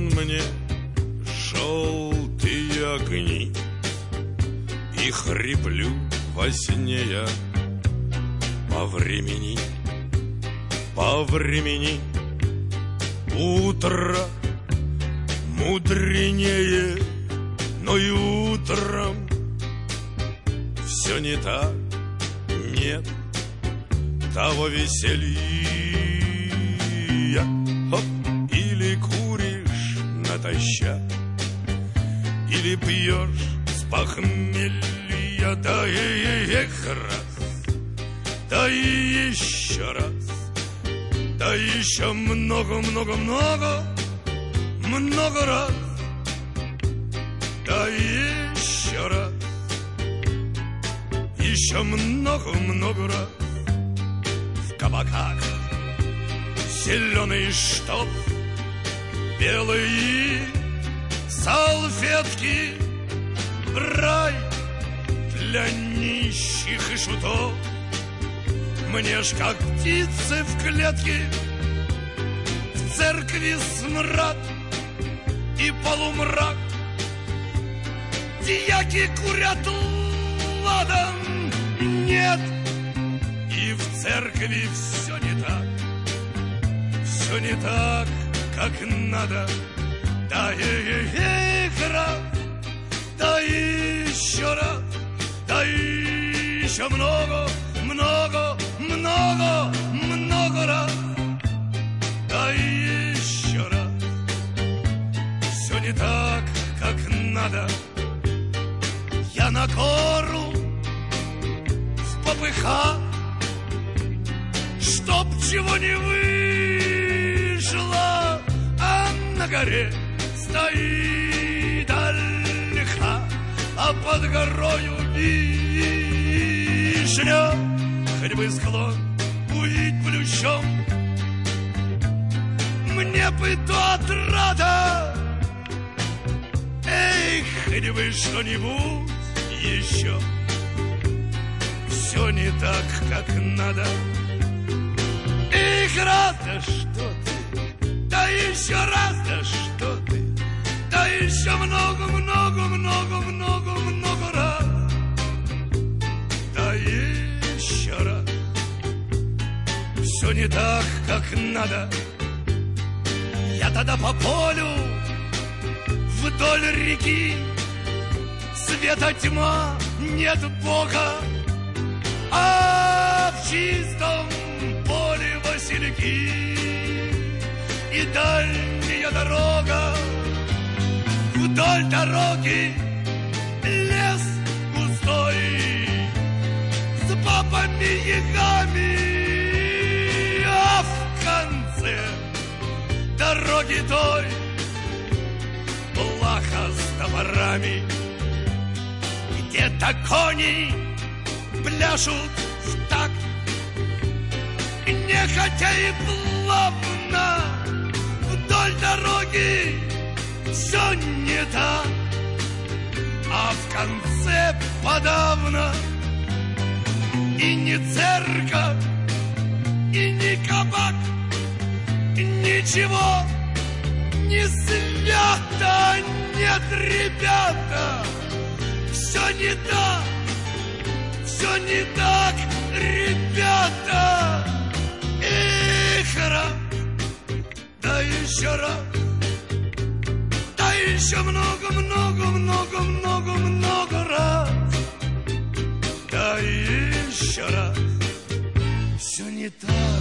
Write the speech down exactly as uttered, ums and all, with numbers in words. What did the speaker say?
вон мне желтые огни, и хриплю во сне я по времени, по времени. Утро мудренее, но и утром все не так, нет того веселья. Хоп, или куришь натощак, или пьешь с похмелья, да и эх раз, да и еще раз, да еще много-много-много, много раз, да еще раз, еще много-много раз. В кабаках зеленый штоф, белые салфетки, рай для нищих и шутов. Мне ж как птицы в клетке, в церкви смрад и полумрак. Дьяки курят ладан, нет, и в церкви все не так, все не так, как надо. Да эх раз, да еще раз, да еще много, много, много, много раз, да еще раз. Все не так, как надо. Я на гору в попыхах, чтоб чего не вышло, а на горе стоит ольха, а под горою вишня. Хоть бы склон увидеть плющом, мне бы то отрада. Эй, хоть бы что-нибудь еще. Все не так, как надо. Эх, раз, да что ты, да еще раз, да что ты, да еще много, много, много, много, много раз, да еще раз. Все не так, как надо. Я тогда по полю вдоль реки, света тьма, нет Бога, а в чистом поле васильки и дальняя дорога. Вдоль дороги лес густой с бабами-ягами, а в конце дороги той плаха с топорами. Где-то кони пляшут в такт, нехотя и плавно. Вдоль дороги все не так, а в конце подавно и не церковь, и не кабак, ничего не свято. Нет, ребята, все не так, все не так, ребята. Эх, раз, да еще раз, да еще много, много, много, много, много раз, да еще раз. Все не так.